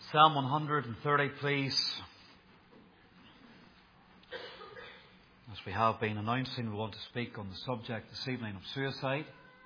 Psalm 130, please. As we have been announcing, we want to speak on the subject this evening of suicide.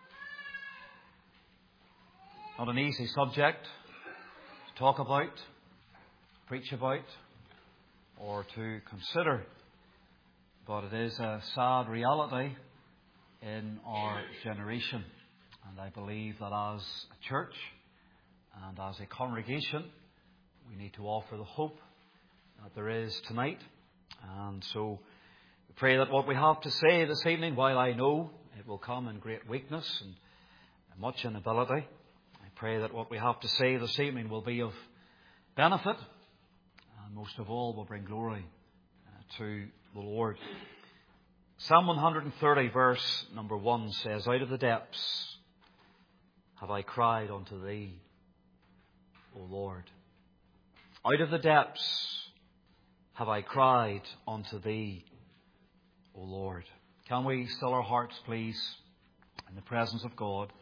Not an easy subject to talk about, preach about, or to consider. But it is a sad reality in our generation. And I believe that as a church and as a congregation, we need to offer the hope that there is tonight. And so we pray that what we have to say this evening, while I know it will come in great weakness and much inability, I pray that what we have to say this evening will be of benefit and most of all will bring glory to the Lord. Psalm 130 verse number 1 says, "Out of the depths have I cried unto thee, O Lord. Out of the depths have I cried unto thee, O Lord." Can we still our hearts, please, in the presence of God,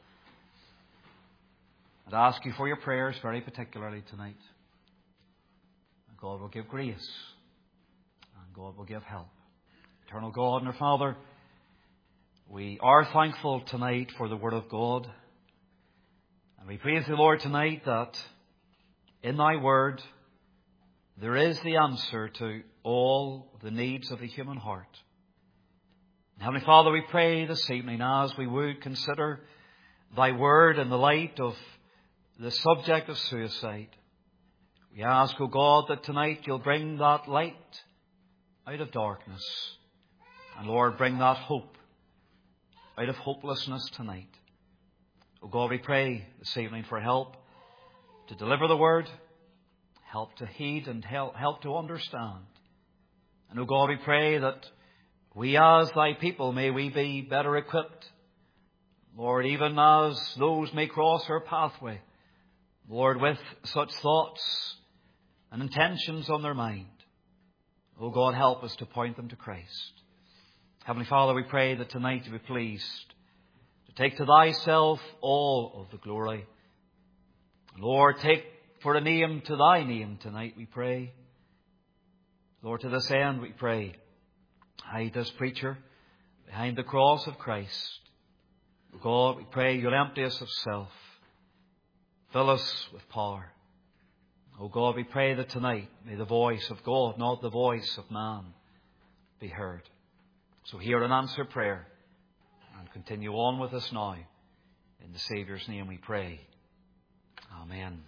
and ask you for your prayers very particularly tonight. And God will give grace, and God will give help. Eternal God and our Father, we are thankful tonight for the Word of God. And we praise the Lord tonight that in Thy Word there is the answer to all the needs of the human heart. And Heavenly Father, we pray this evening as we would consider Thy Word in the light of the subject of suicide. We ask, O God, that tonight You'll bring that light out of darkness. And Lord, bring that hope out of hopelessness tonight. O God, we pray this evening for help to deliver the Word, help to heed and help to understand. And, O God, we pray that we as Thy people, may we be better equipped, Lord, even as those may cross our pathway, Lord, with such thoughts and intentions on their mind. O God, help us to point them to Christ. Heavenly Father, we pray that tonight You be pleased to take to Thyself all of the glory. Lord, take for a name to Thy name tonight, we pray. Lord, to this end we pray, hide this preacher behind the cross of Christ. O God, we pray You'll empty us of self. Fill us with power. O God, we pray that tonight may the voice of God, not the voice of man, be heard. So hear and answer prayer and continue on with us now. In the Saviour's name we pray. Amen.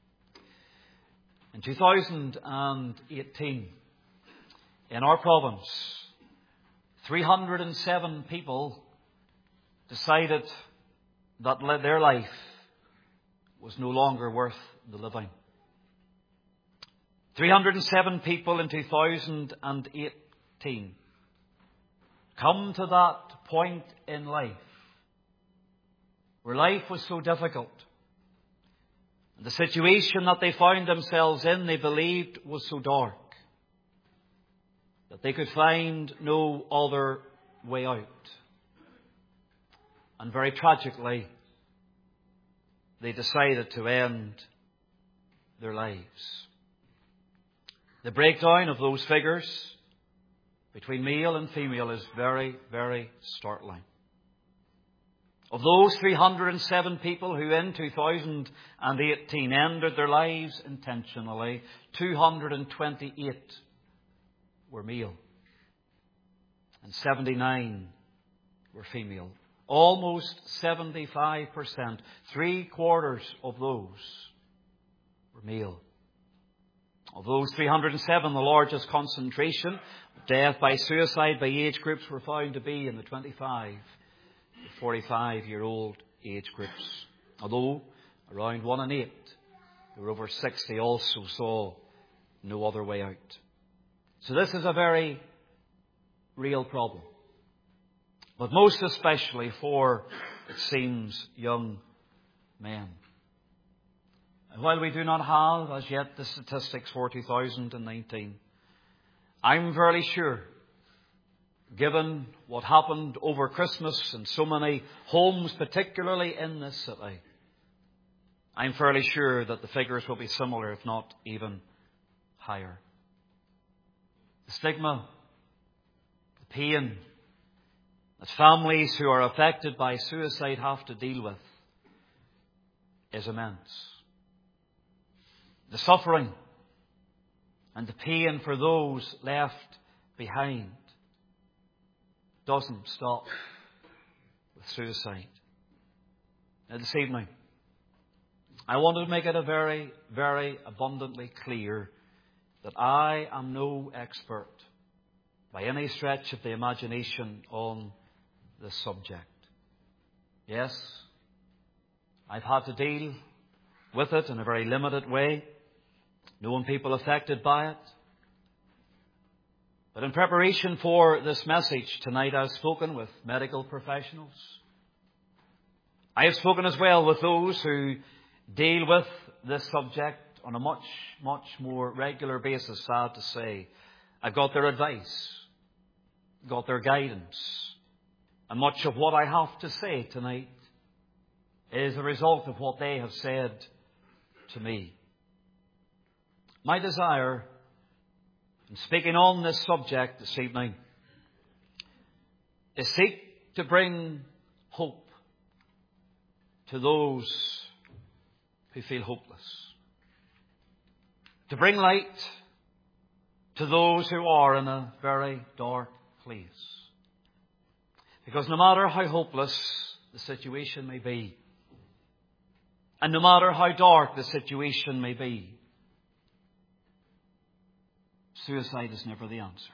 In 2018, in our province, 307 people decided that their life was no longer worth the living. 307 people in 2018 come to that point in life where life was so difficult. The situation that they found themselves in, they believed, was so dark that they could find no other way out. And very tragically, they decided to end their lives. The breakdown of those figures between male and female is very, very startling. Of those 307 people who in 2018 ended their lives intentionally, 228 were male and 79 were female. Almost 75%, 3/4 of those were male. Of those 307, the largest concentration of death by suicide by age groups were found to be in the 25 to 45-year-old age groups. Although around 1 in 8 who were over 60 also saw no other way out. So this is a very real problem. But most especially for, it seems, young men. And while we do not have as yet the statistics for 2019, I'm fairly sure, given what happened over Christmas in so many homes, particularly in this city, I'm fairly sure that the figures will be similar, if not even higher. The stigma, the pain that families who are affected by suicide have to deal with is immense. The suffering and the pain for those left behind doesn't stop with suicide. Now, this evening, I wanted to make it a very, very abundantly clear that I am no expert by any stretch of the imagination on this subject. Yes, I've had to deal with it in a very limited way, knowing people affected by it. But in preparation for this message tonight, I've spoken with medical professionals. I have spoken as well with those who deal with this subject on a much, much more regular basis, sad to say. I've got their advice, got their guidance. And much of what I have to say tonight is a result of what they have said to me. My desire in speaking on this subject this evening is seek to bring hope to those who feel hopeless. To bring light to those who are in a very dark place. Because no matter how hopeless the situation may be, and no matter how dark the situation may be, suicide is never the answer.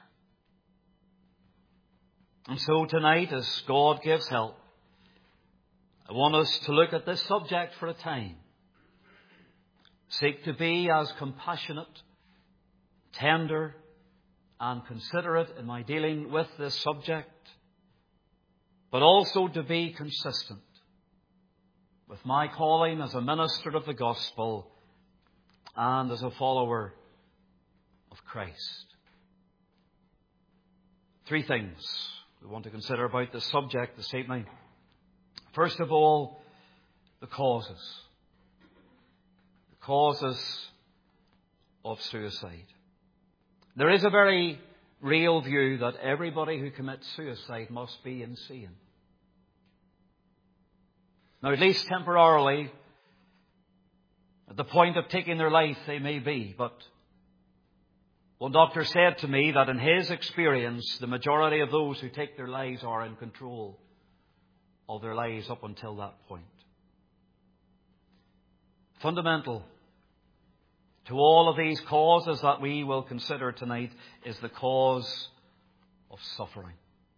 And so tonight, as God gives help, I want us to look at this subject for a time. Seek to be as compassionate, tender, and considerate in my dealing with this subject, but also to be consistent with my calling as a minister of the gospel and as a follower of Christ. Three things we want to consider about this subject this evening. First of all, the causes. The causes of suicide. There is a very real view that everybody who commits suicide must be insane. Now, at least temporarily, at the point of taking their life, they may be. But one doctor said to me that in his experience, the majority of those who take their lives are in control of their lives up until that point. Fundamental to all of these causes that we will consider tonight is the cause of suffering.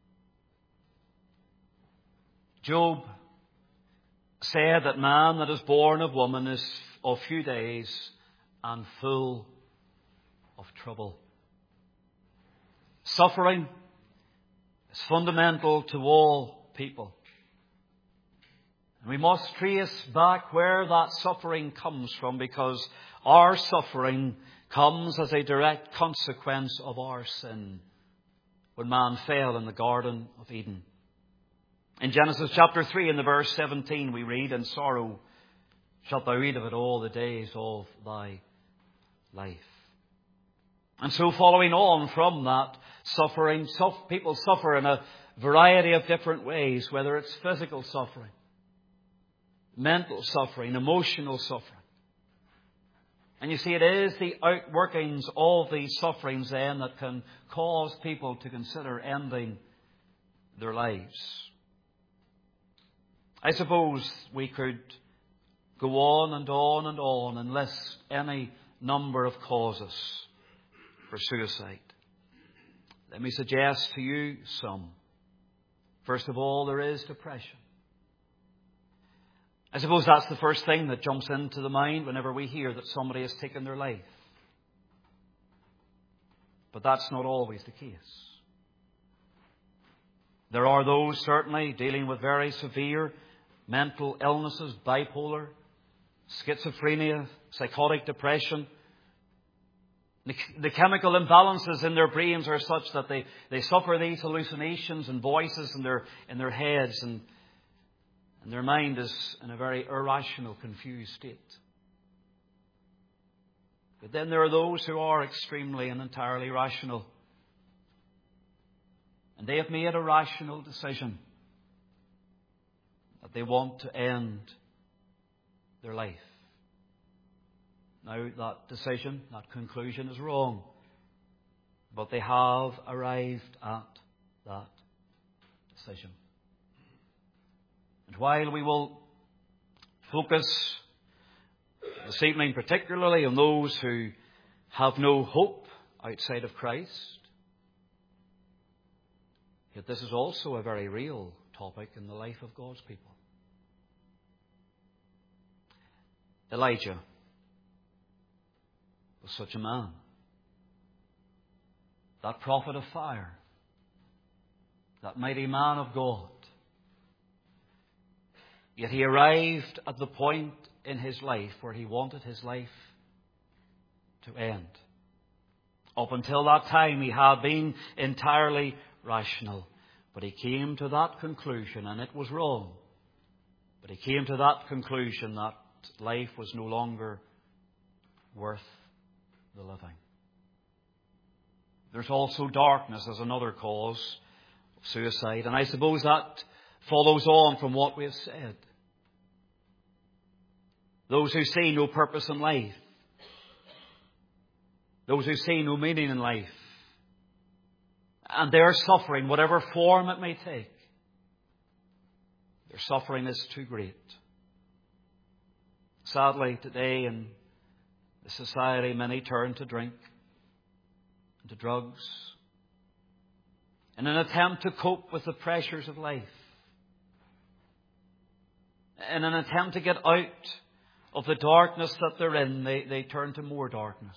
Job said that man that is born of woman is of few days and full of trouble. Suffering is fundamental to all people. And we must trace back where that suffering comes from, because our suffering comes as a direct consequence of our sin when man fell in the Garden of Eden. In Genesis chapter 3 in the verse 17 we read, "In sorrow shalt thou eat of it all the days of thy life." And so following on from that suffering, people suffer in a variety of different ways, whether it's physical suffering, mental suffering, emotional suffering. And you see, it is the outworkings of these sufferings then that can cause people to consider ending their lives. I suppose we could go on and on and on and list any number of causes for suicide. Let me suggest to you some. First of all, there is depression. I suppose that's the first thing that jumps into the mind whenever we hear that somebody has taken their life. But that's not always the case. There are those certainly dealing with very severe mental illnesses, bipolar, schizophrenia, psychotic depression. The chemical imbalances in their brains are such that they suffer these hallucinations and voices in their heads, and And their mind is in a very irrational, confused state. But then there are those who are extremely and entirely rational. And they have made a rational decision that they want to end their life. Now, that decision, that conclusion is wrong. But they have arrived at that decision. And while we will focus this evening particularly on those who have no hope outside of Christ, yet this is also a very real topic in the life of God's people. Elijah was such a man. That prophet of fire. That mighty man of God. Yet he arrived at the point in his life where he wanted his life to end. Up until that time he had been entirely rational. But he came to that conclusion, and it was wrong. But he came to that conclusion that life was no longer worth the living. There's also darkness as another cause of suicide. And I suppose that follows on from what we have said. Those who see no purpose in life. Those who see no meaning in life. And their suffering, whatever form it may take, their suffering is too great. Sadly, today in the society, many turn to drink and to drugs in an attempt to cope with the pressures of life. In an attempt to get out of the darkness that they're in, they turn to more darkness.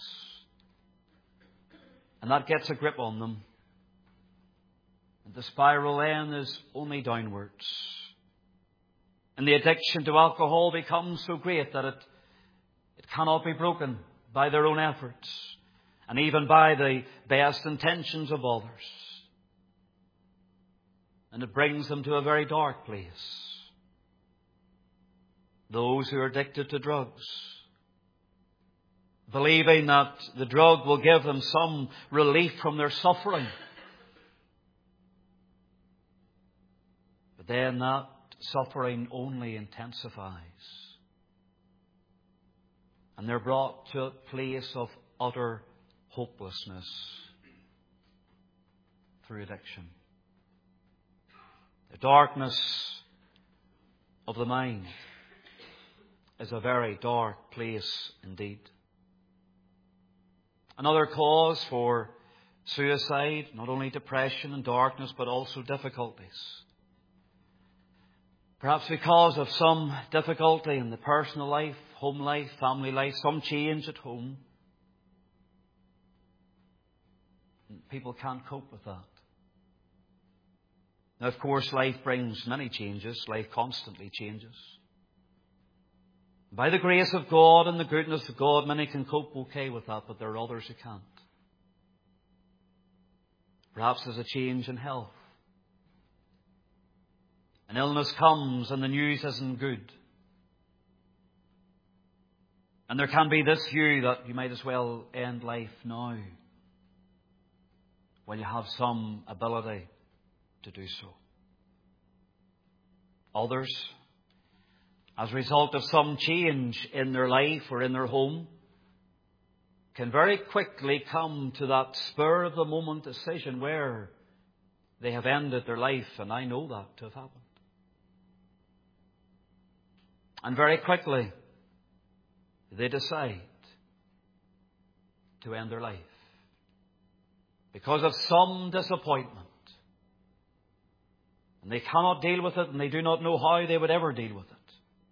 And that gets a grip on them. And the spiral then is only downwards. And the addiction to alcohol becomes so great that it cannot be broken by their own efforts and even by the best intentions of others. And it brings them to a very dark place. Those who are addicted to drugs, believing that the drug will give them some relief from their suffering. But then that suffering only intensifies. And they're brought to a place of utter hopelessness through addiction. The darkness of the mind is a very dark place indeed. Another cause for suicide, not only depression and darkness, but also difficulties. Perhaps because of some difficulty in the personal life, home life, family life, some change at home. People can't cope with that. Now, of course, life brings many changes. Life constantly changes. By the grace of God and the goodness of God, many can cope okay with that, but there are others who can't. Perhaps there's a change in health. An illness comes and the news isn't good. And there can be this view that you might as well end life now, when you have some ability to do so. Others, as a result of some change in their life or in their home, can very quickly come to that spur of the moment decision where they have ended their life, and I know that to have happened. And very quickly they decide to end their life because of some disappointment. And they cannot deal with it, and they do not know how they would ever deal with it.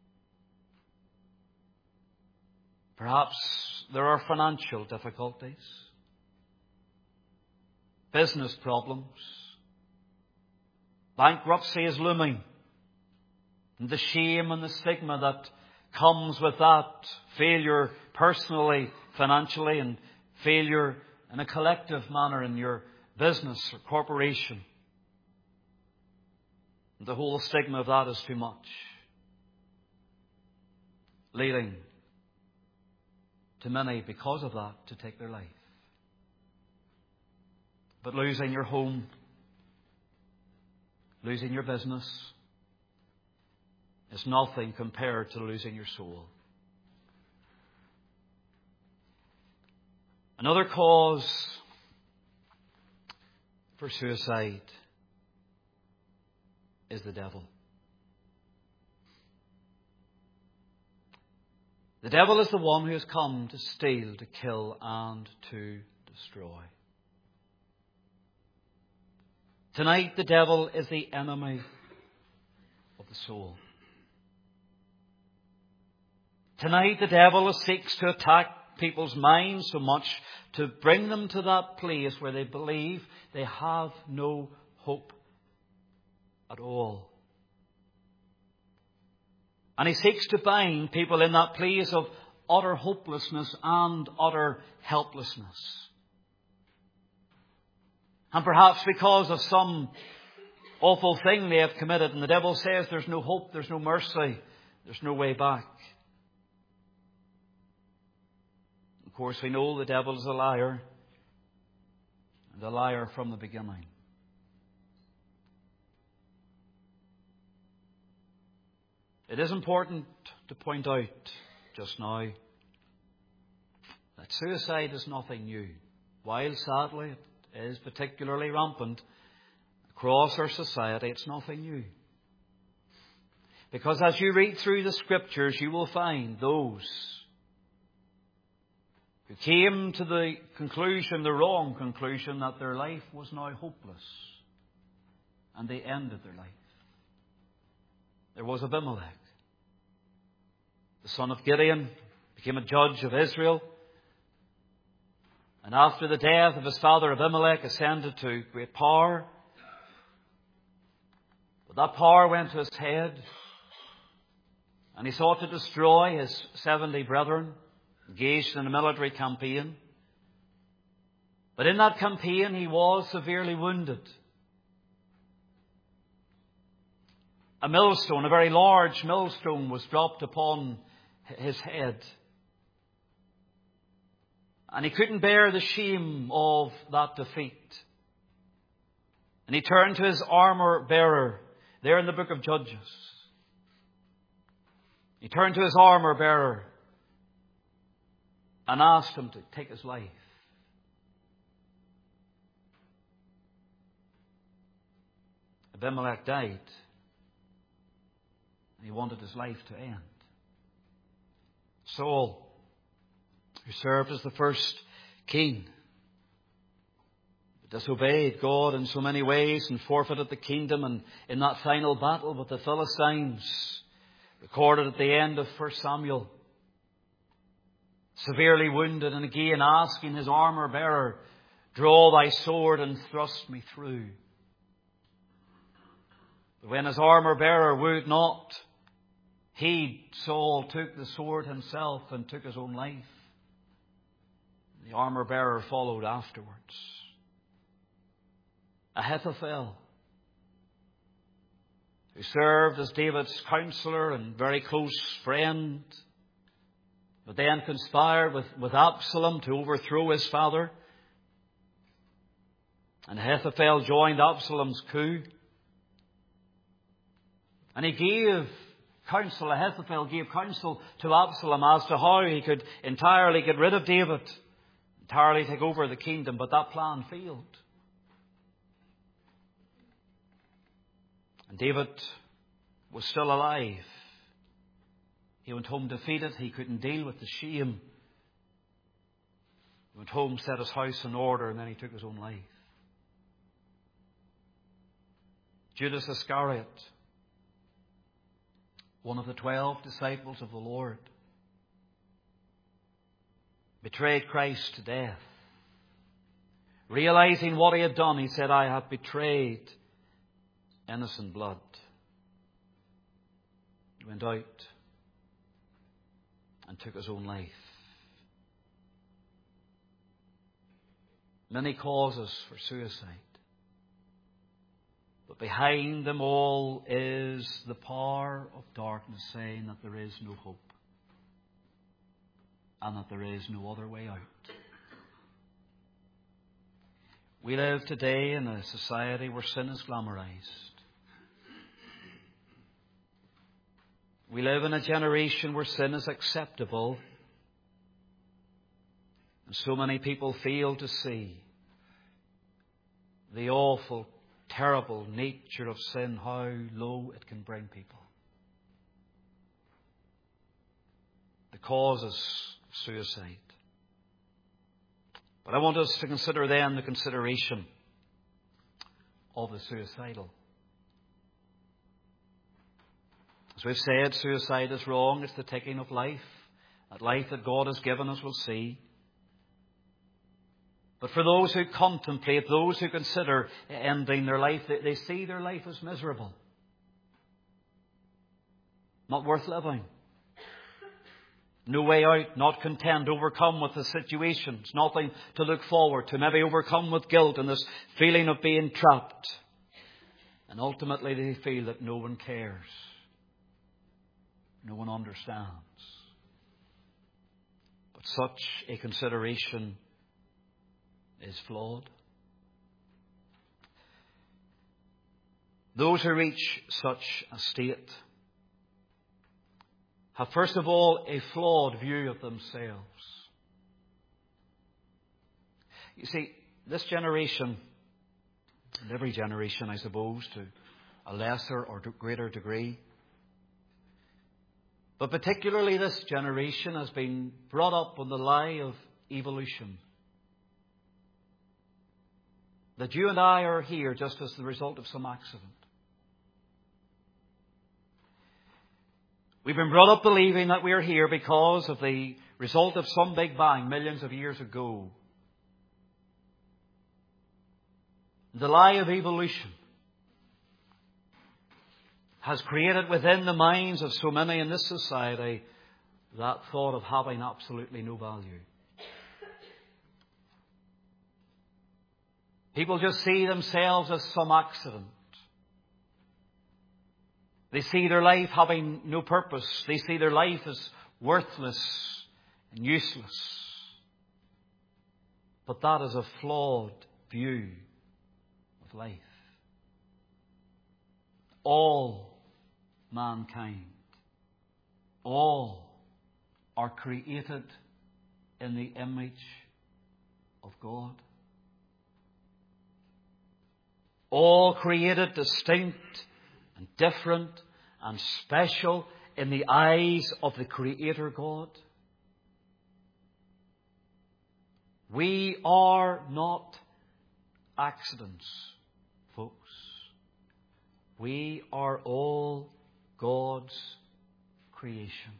Perhaps there are financial difficulties, business problems, bankruptcy is looming, and the shame and the stigma that comes with that, failure personally, financially, and failure in a collective manner in your business or corporation. The whole stigma of that is too much. leading to many, because of that, to take their life. But losing your home, losing your business, is nothing compared to losing your soul. Another cause for suicide is the devil. The devil is the one who has come to steal, to kill, and to destroy. Tonight, the devil is the enemy of the soul. Tonight, the devil seeks to attack people's minds so much to bring them to that place where they believe they have no hope at all. And he seeks to bind people in that place of utter hopelessness and utter helplessness. And perhaps because of some awful thing they have committed, and the devil says there's no hope, there's no mercy, there's no way back. Of course, we know the devil is a liar, and a liar from the beginning. It is important to point out just now that suicide is nothing new, while sadly it is particularly rampant across our society. It's nothing new. Because as you read through the Scriptures, you will find those who came to the conclusion, the wrong conclusion, that their life was now hopeless. And they ended their life. There was Abimelech, the son of Gideon, became a judge of Israel. And after the death of his father Abimelech, ascended to great power. But that power went to his head, and he sought to destroy his 70 brethren, engaged in a military campaign. But in that campaign he was severely wounded. A millstone, a very large millstone, was dropped upon his head. And he couldn't bear the shame of that defeat. And he turned to his armour bearer, there in the book of Judges. He turned to his armour bearer and asked him to take his life. Abimelech died, and he wanted his life to end. Saul, who served as the first king, disobeyed God in so many ways and forfeited the kingdom, and in that final battle with the Philistines, recorded at the end of 1 Samuel, severely wounded, and again asking his armour bearer, "Draw thy sword and thrust me through." But when his armour bearer would not heed, Saul took the sword himself and took his own life. The armour bearer followed afterwards. Ahithophel, who served as David's counsellor and very close friend, but then conspired with Absalom to overthrow his father. And Ahithophel joined Absalom's coup. And he gave counsel, Ahithophel gave counsel to Absalom as to how he could entirely get rid of David, entirely take over the kingdom, but that plan failed. And David was still alive. He went home defeated. He couldn't deal with the shame. He went home, set his house in order, and then he took his own life. Judas Iscariot, one of the 12 disciples of the Lord, betrayed Christ to death. Realizing what he had done, he said, "I have betrayed innocent blood." He went out and took his own life. Many causes for suicide. But behind them all is the power of darkness saying that there is no hope. and that there is no other way out. We live today in a society where sin is glamorized. We live in a generation where sin is acceptable. And so many people fail to see the awful, terrible nature of sin, how low it can bring people. The causes of suicide. But I want us to consider then the consideration of the suicidal. As we've said, suicide is wrong. It's the taking of life. That life that God has given us, we'll see. But for those who contemplate, those who consider ending their life, they see their life as miserable. Not worth living. No way out, not content, overcome with the situations, nothing to look forward to, maybe overcome with guilt and this feeling of being trapped. And ultimately they feel that no one cares. No one understands. But such a consideration is flawed. Those who reach such a state have first of all a flawed view of themselves. You see, this generation, and every generation I suppose to a lesser or greater degree, but particularly this generation has been brought up on the lie of evolution. That you and I are here just as the result of some accident. We've been brought up believing that we are here because of the result of some big bang millions of years ago. The lie of evolution has created within the minds of so many in this society that thought of having absolutely no value. People just see themselves as some accident. They see their life having no purpose. They see their life as worthless and useless. But that is a flawed view of life. All mankind, all are created in the image of God. All created distinct and different and special in the eyes of the Creator God. We are not accidents, folks. We are all God's creation.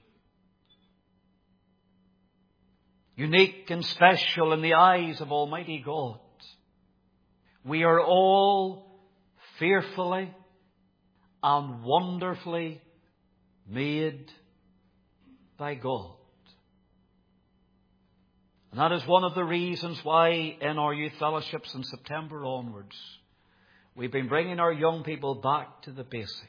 Unique and special in the eyes of Almighty God. We are all fearfully and wonderfully made by God. And that is one of the reasons why in our youth fellowships in September onwards, we've been bringing our young people back to the basics.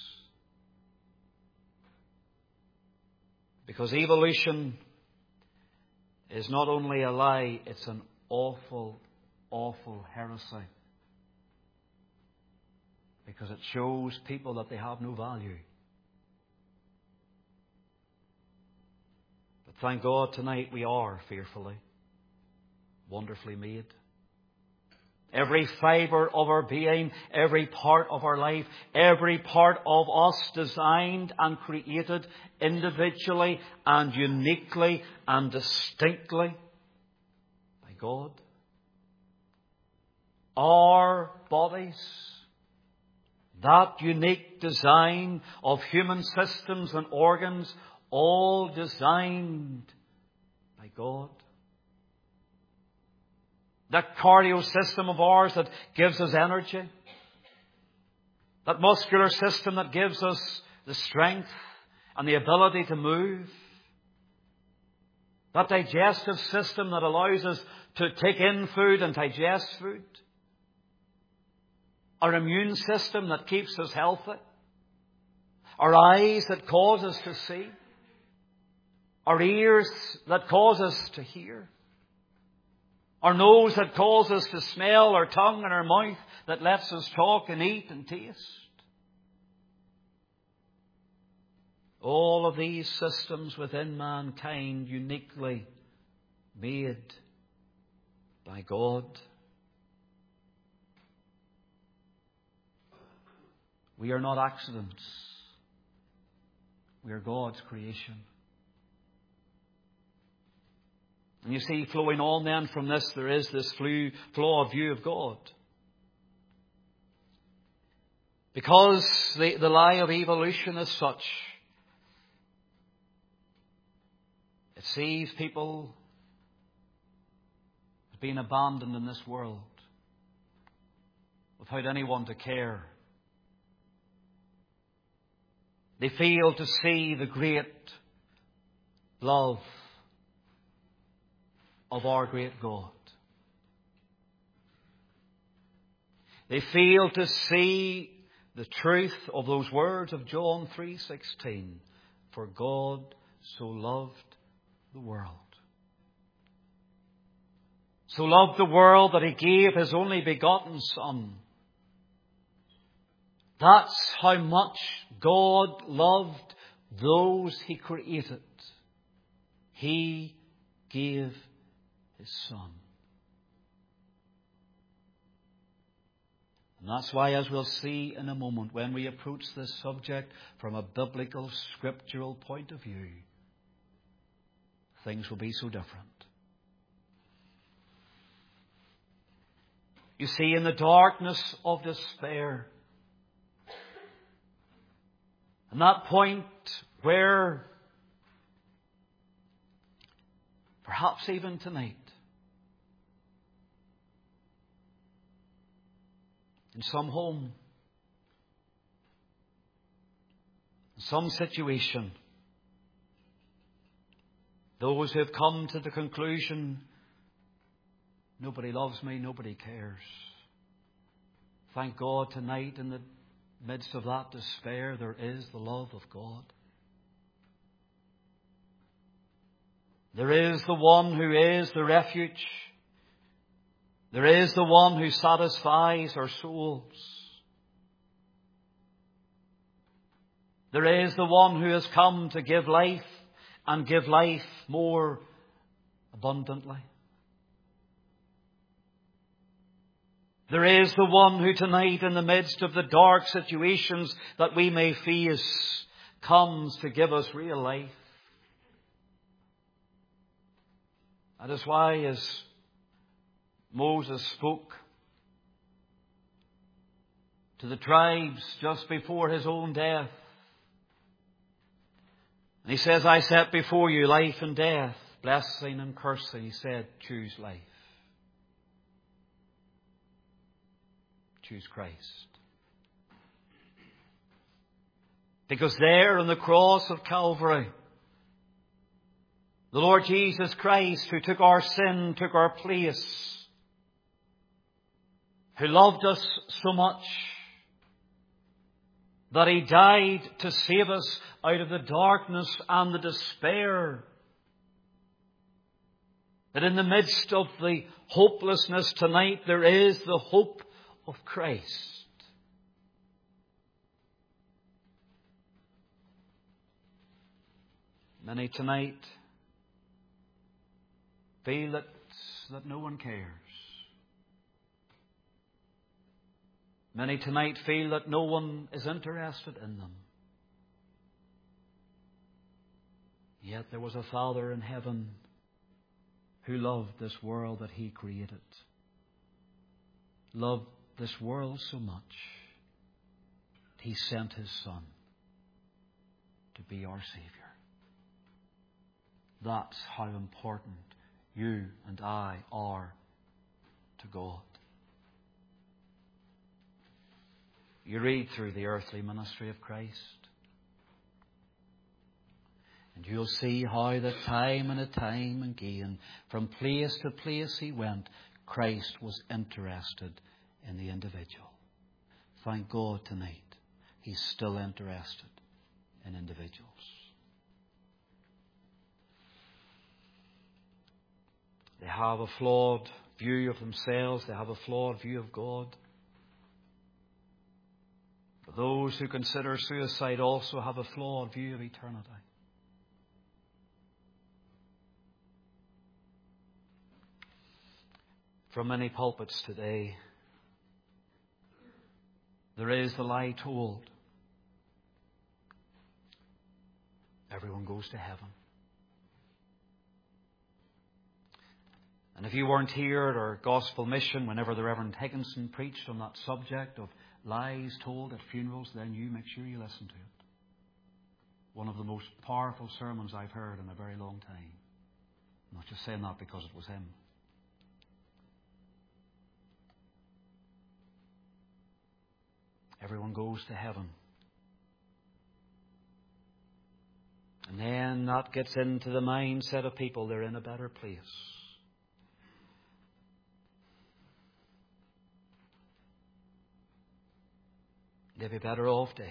Because evolution is not only a lie, it's an awful, awful heresy. Because it shows people that they have no value. But thank God tonight we are fearfully, wonderfully made. Every fibre of our being, every part of our life, every part of us designed and created individually and uniquely and distinctly by God. Our bodies, that unique design of human systems and organs, all designed by God. That cardio system of ours that gives us energy. That muscular system that gives us the strength and the ability to move. That digestive system that allows us to take in food and digest food. Our immune system that keeps us healthy. Our eyes that cause us to see. our ears that cause us to hear, our nose that calls us to smell, our tongue and our mouth that lets us talk and eat and taste. All of these systems within mankind uniquely made by God. We are not accidents. We are God's creation. And you see, flowing on then from this, there is this flawed view of God. Because the lie of evolution is such, it sees people as being abandoned in this world without anyone to care. They fail to see the great love of our great God. They fail to see the truth of those words of John 3:16. For God so loved the world. So loved the world that He gave His only begotten Son. That's how much God loved those He created. He gave His Son. And that's why, as we'll see in a moment, when we approach this subject from a biblical, scriptural point of view, things will be so different. You see, in the darkness of despair, and that point where, perhaps even tonight, in some home, in some situation, those who have come to the conclusion, nobody loves me, nobody cares. Thank God tonight, in the midst of that despair, there is the love of God. There is the one who is the refuge. There is the one who satisfies our souls. There is the one who has come to give life and give life more abundantly. There is the one who tonight, in the midst of the dark situations that we may face, comes to give us real life. That is why, as Moses spoke to the tribes just before his own death, and he says, I set before you life and death, blessing and cursing. He said, choose life. Choose Christ. Because there on the cross of Calvary, the Lord Jesus Christ, who took our sin, took our place, who loved us so much that He died to save us out of the darkness and the despair. That in the midst of the hopelessness tonight, there is the hope of Christ. Many tonight feel that no one cares. Many tonight feel that no one is interested in them. Yet there was a Father in heaven who loved this world that He created. Loved this world so much, He sent His Son to be our Saviour. That's how important you and I are to God. You read through the earthly ministry of Christ, and you'll see how that time and time again, from place to place He went, Christ was interested in the individual. Thank God tonight, He's still interested in individuals. They have a flawed view of themselves. They have a flawed view of God. But those who consider suicide also have a flawed view of eternity. From many pulpits today, there is the lie told. Everyone goes to heaven. And if you weren't here at our gospel mission whenever the Reverend Higginson preached on that subject of lies told at funerals, then you make sure you listen to it. One of the most powerful sermons I've heard in a very long time. I'm not just saying that because it was him. Everyone goes to heaven. And then that gets into the mindset of people. They're in a better place. They'd be better off dead.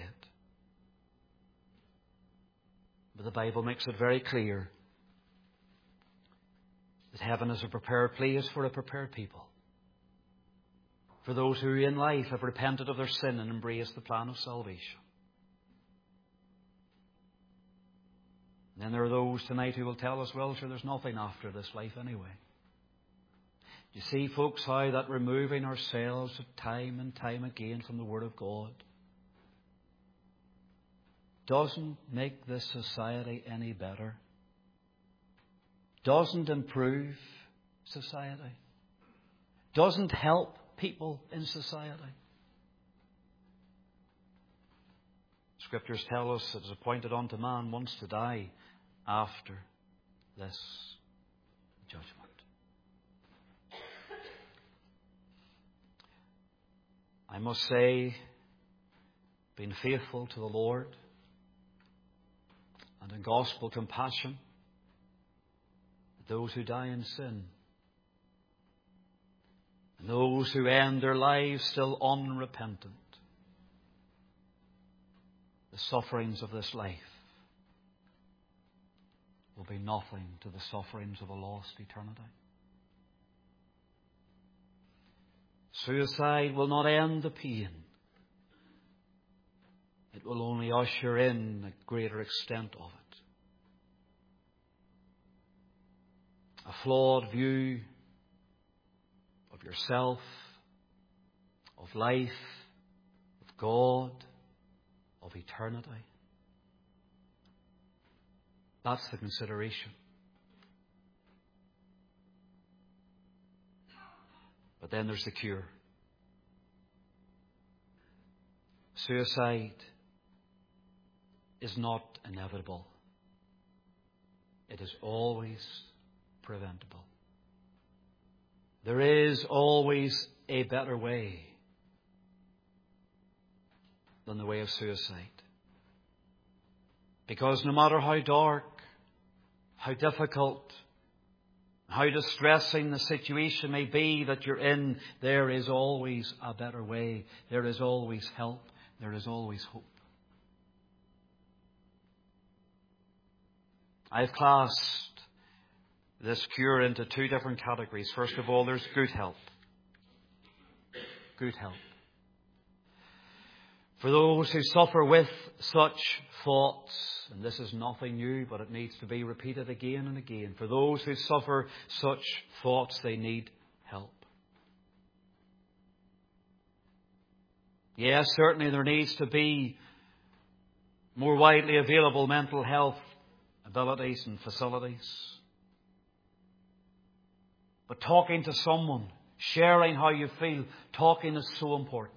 But the Bible makes it very clear that heaven is a prepared place for a prepared people. For those who in life have repented of their sin and embraced the plan of salvation. And then there are those tonight who will tell us, well, sure, there's nothing after this life anyway. You see, folks, how that removing ourselves time and time again from the Word of God doesn't make this society any better. Doesn't improve society. Doesn't help people in society. Scriptures tell us it is appointed unto man once to die after this judgment. I must say, being faithful to the Lord and in gospel compassion, those who die in sin, and those who end their lives still unrepentant, the sufferings of this life will be nothing to the sufferings of a lost eternity. Suicide will not end the pain. It will only usher in a greater extent of it. A flawed view of yourself, of life, of God, of eternity. That's the consideration. But then there's the cure. Suicide is not inevitable. It is always preventable. There is always a better way than the way of suicide. Because no matter how dark, how difficult, how distressing the situation may be that you're in, there is always a better way. There is always help. There is always hope. I've classed this cure into two different categories. First of all, there's good help. Good help. For those who suffer with such thoughts, and this is nothing new, but it needs to be repeated again and again. For those who suffer such thoughts, they need help. Yes, certainly there needs to be more widely available mental health abilities and facilities. But talking to someone, sharing how you feel, talking is so important.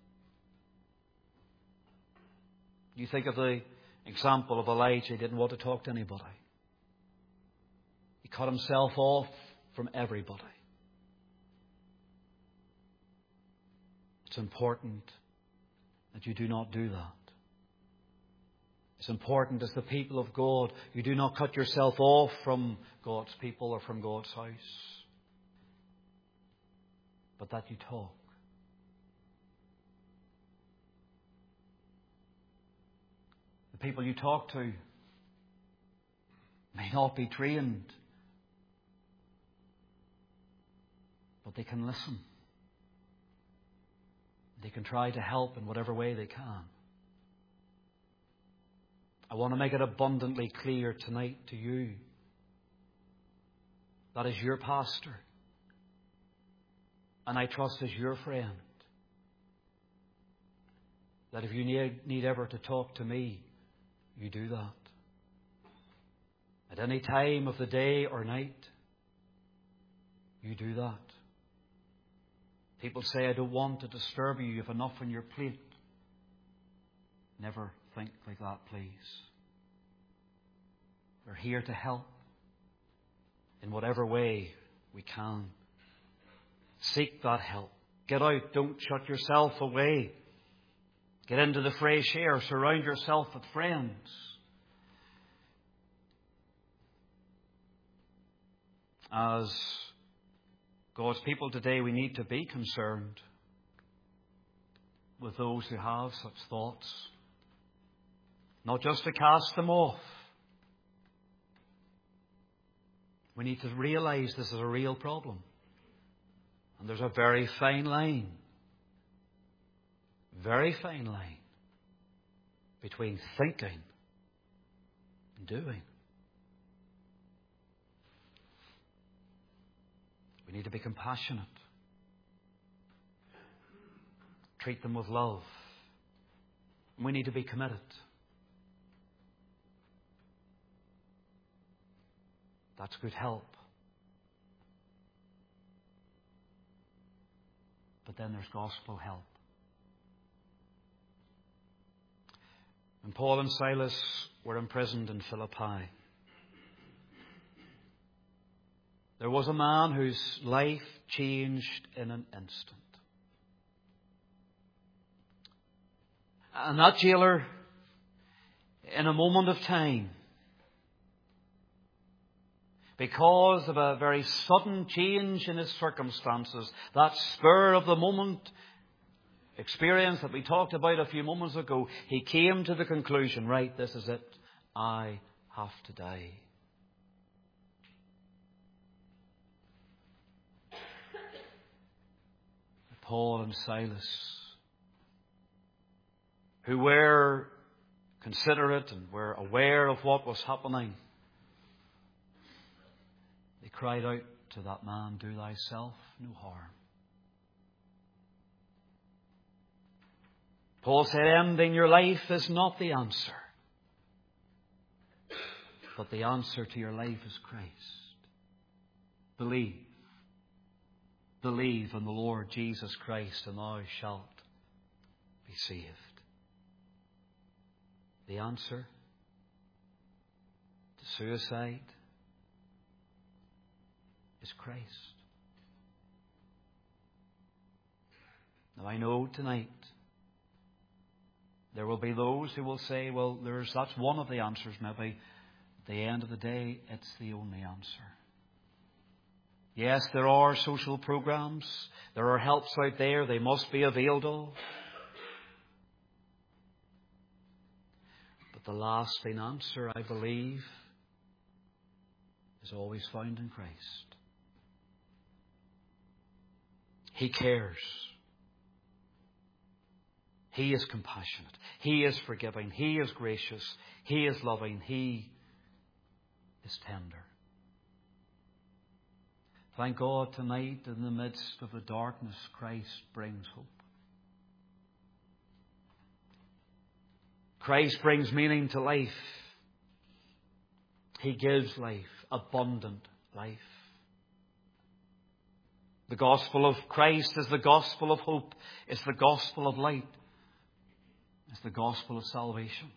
You think of the example of Elijah. He didn't want to talk to anybody. He cut himself off from everybody. It's important that you do not do that. It's important as the people of God, you do not cut yourself off from God's people or from God's house, but that you talk. The people you talk to may not be trained but they can listen. They can try to help in whatever way they can. I want to make it abundantly clear tonight to you that as your pastor, and I trust as your friend, that if you need ever to talk to me, you do that. At any time of the day or night, you do that. People say, I don't want to disturb you. You have enough on your plate. Never think like that, please. We're here to help in whatever way we can. Seek that help. Get out. Don't shut yourself away. Get into the fresh air. Surround yourself with friends. As God's people today, we need to be concerned with those who have such thoughts. Not just to cast them off. We need to realize this is a real problem. And there's a very fine line between thinking and doing. We need to be compassionate. Treat them with love. We need to be committed. That's good help. But then there's gospel help. When Paul and Silas were imprisoned in Philippi, there was a man whose life changed in an instant. And that jailer, in a moment of time, because of a very sudden change in his circumstances, that spur of the moment experience that we talked about a few moments ago, he came to the conclusion, right, this is it. I have to die. Paul and Silas, who were considerate and were aware of what was happening, they cried out to that man, do thyself no harm. Paul said, ending your life is not the answer, but the answer to your life is Christ. Believe. Believe in the Lord Jesus Christ and thou shalt be saved. The answer to suicide is Christ. Now I know tonight there will be those who will say, well, that's one of the answers maybe. At the end of the day, it's the only answer. Yes, there are social programs. There are helps out there. They must be availed of. But the lasting answer, I believe, is always found in Christ. He cares. He is compassionate. He is forgiving. He is gracious. He is loving. He is tender. Thank God tonight, in the midst of the darkness, Christ brings hope. Christ brings meaning to life. He gives life, abundant life. The gospel of Christ is the gospel of hope. It's the gospel of light. It's the gospel of salvation.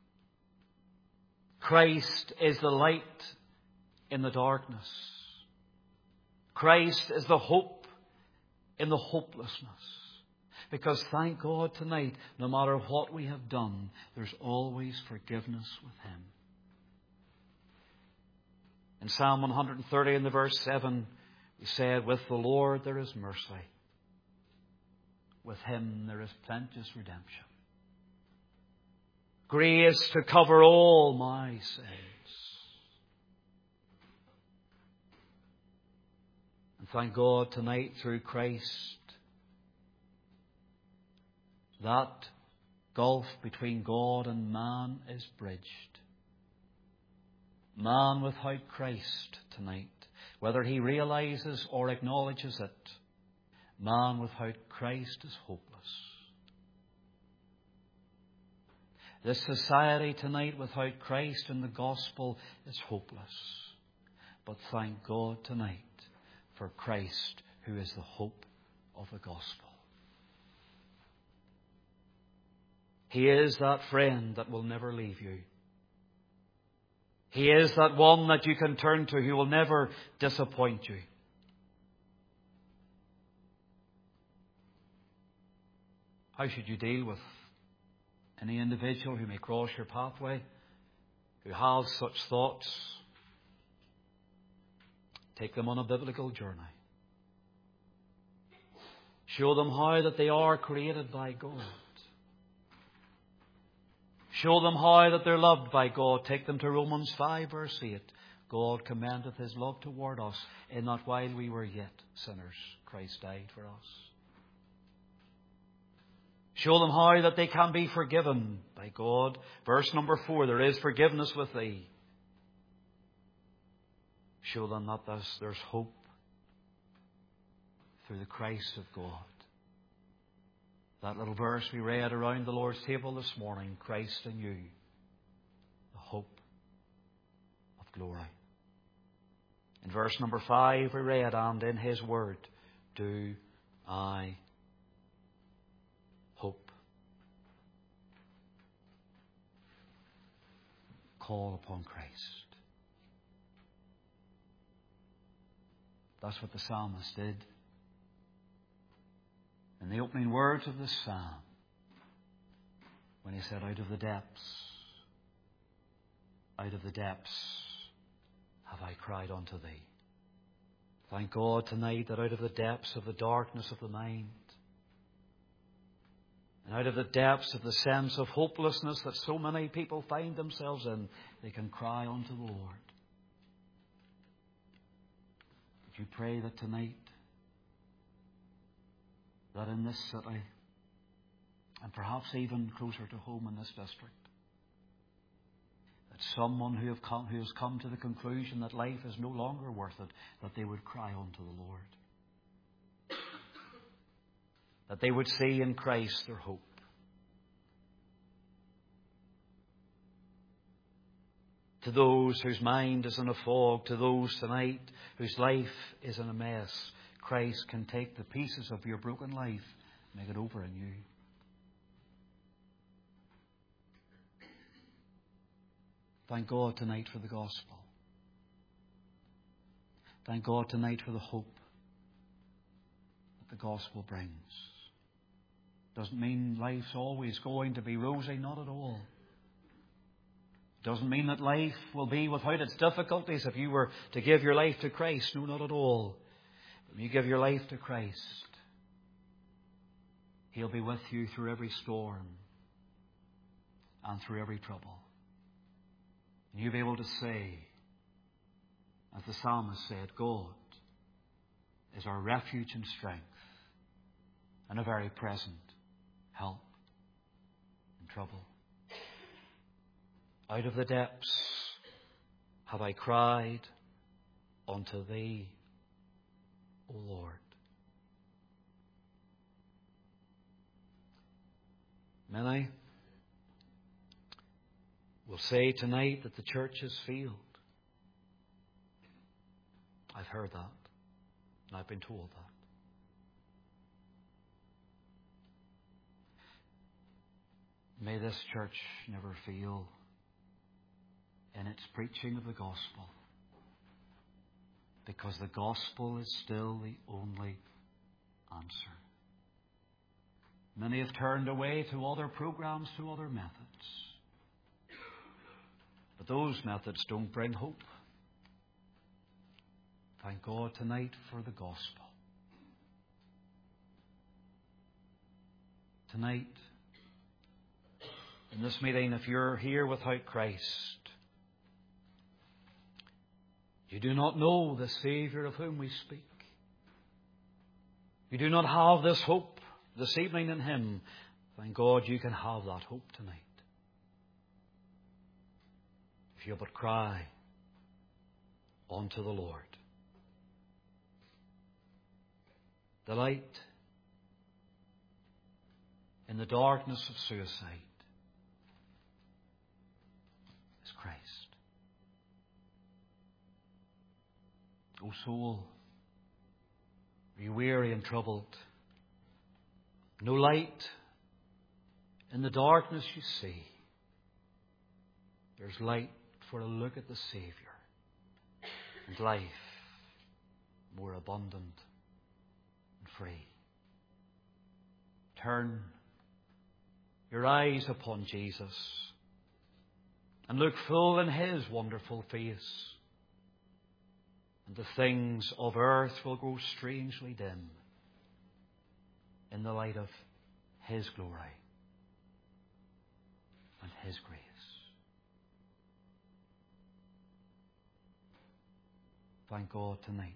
Christ is the light in the darkness. Christ is the hope in the hopelessness. Because thank God tonight, no matter what we have done, there's always forgiveness with Him. In Psalm 130 in the verse 7, we said, with the Lord there is mercy. With Him there is plenteous redemption. Grace to cover all my sins. And thank God tonight through Christ, that gulf between God and man is bridged. Man without Christ tonight, whether he realizes or acknowledges it, man without Christ is hopeless. This society tonight without Christ and the gospel is hopeless. But thank God tonight for Christ, who is the hope of the gospel. He is that friend that will never leave you. He is that one that you can turn to who will never disappoint you. How should you deal with any individual who may cross your pathway, who has such thoughts? Take them on a biblical journey. Show them how that they are created by God. Show them how that they're loved by God. Take them to Romans 5 verse 8. God commendeth His love toward us, in that while we were yet sinners, Christ died for us. Show them how that they can be forgiven by God. Verse number 4, there is forgiveness with thee. Show them that there's hope through the Christ of God. That little verse we read around the Lord's table this morning, Christ in you, the hope of glory. In verse number 5 we read, and in His word do I hope. Call upon Christ. That's what the psalmist did. In the opening words of this psalm, when he said, out of the depths have I cried unto thee. Thank God tonight that out of the depths of the darkness of the mind, and out of the depths of the sense of hopelessness that so many people find themselves in, they can cry unto the Lord. Would you pray that tonight, that in this city, and perhaps even closer to home in this district, that someone who has come to the conclusion that life is no longer worth it, that they would cry unto the Lord. That they would see in Christ their hope. To those whose mind is in a fog, to those tonight whose life is in a mess, Christ can take the pieces of your broken life, make it over anew. Thank God tonight for the gospel. Thank God tonight for the hope that the gospel brings. Doesn't mean life's always going to be rosy, not at all. Doesn't mean that life will be without its difficulties if you were to give your life to Christ. No, not at all. When you give your life to Christ, He'll be with you through every storm and through every trouble. And you'll be able to say, as the psalmist said, God is our refuge and strength and a very present help in trouble. Out of the depths have I cried unto thee, O Lord. Many will say tonight that the church has failed. I've heard that, and I've been told that. May this church never fail in its preaching of the gospel, because the gospel is still the only answer. Many have turned away to other programs, to other methods. But those methods don't bring hope. Thank God tonight for the gospel. Tonight, in this meeting, if you're here without Christ, you do not know the Saviour of whom we speak. you do not have this hope this evening in Him, thank God you can have that hope tonight. If you but cry unto the Lord. The light in the darkness of suicide is Christ. O soul, are you weary and troubled? No light in the darkness you see. There's light for a look at the Saviour, and life more abundant and free. Turn your eyes upon Jesus and look full in His wonderful face, and the things of earth will grow strangely dim in the light of His glory and His grace. Thank God tonight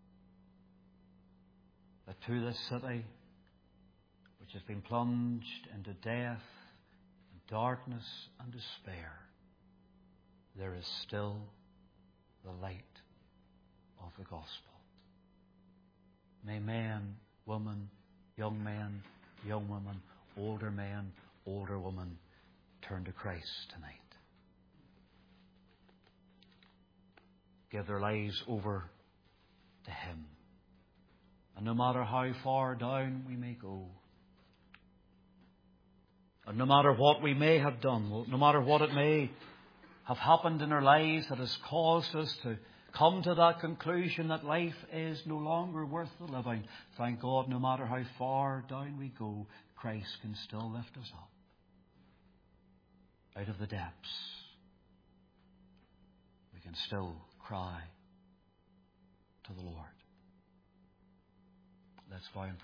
that to this city, which has been plunged into death and darkness and despair, there is still the light of the gospel. May men, women, young men, young women, older men, older women turn to Christ tonight. Give their lives over to Him. And no matter how far down we may go, and no matter what we may have done, no matter what it may have happened in our lives that has caused us to come to that conclusion that life is no longer worth the living, thank God, no matter how far down we go, Christ can still lift us up out of the depths. We can still cry to the Lord. Let's bow and pray.